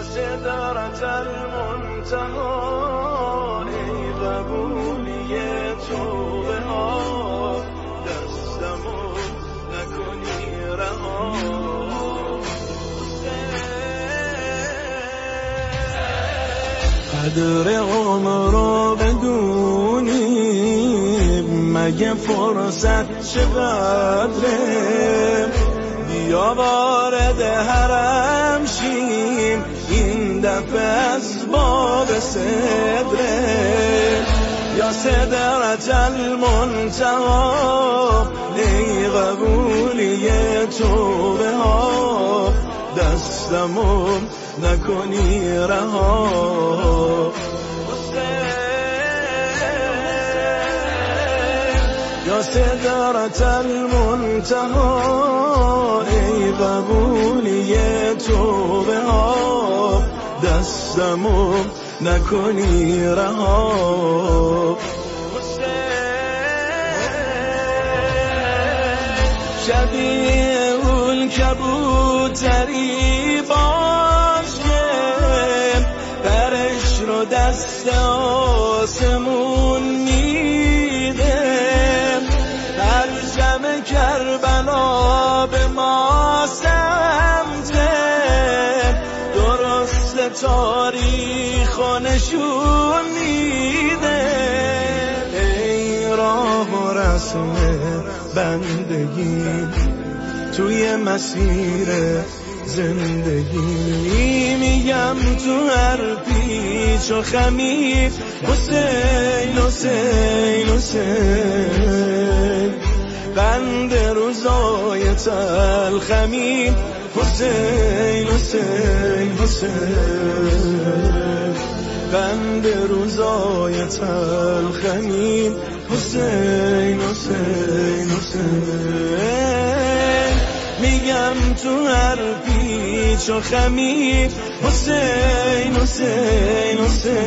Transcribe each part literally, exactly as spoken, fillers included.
سدرة المنتهى ای قبولی توبه ها دستمو نکنی رها قدر عمر رو بدونیم مگه فرصت چقدره بیا وارد حرم شیم این دفعه از باب صدره یا سدرة المنتهی ای قبولی توبه ها دستمو نکنی رها یا سدرة المنتهی ای قبولی توبه ها دستمو نکنی رها شبیه اون کبوتری باش که برش رو دست آسمون میده پرچم کربلا به ما سمته درست تاریخ و نشون میده ای راه و رسم بندگی توی مسیر زندگی میگم تو هر پیچ و خمیر حسین حسین حسین بند روزای تلخمین حسین حسین حسین بند روزای تلخمین حسین حسین حسین میگم تو هر پیچ و خمیر حسین حسین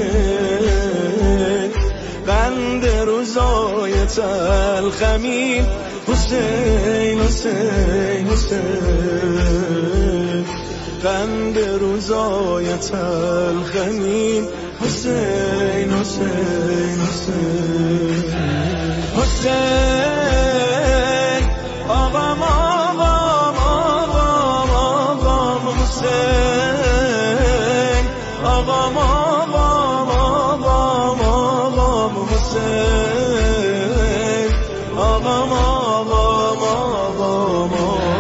حسین بند روزای تلخمین حسین حسین حسین بند روزای تلخمین حسین حسین حسین حسین آقام آقام آقام آقام حسین آقام آقام آقام آقام حسین آقام آقام آقام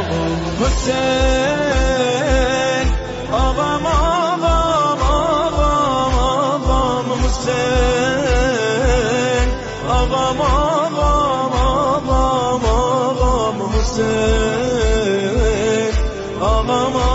حسین آقام آقام آقام آقام حسین آقام آقام آقام آقام حسین آقام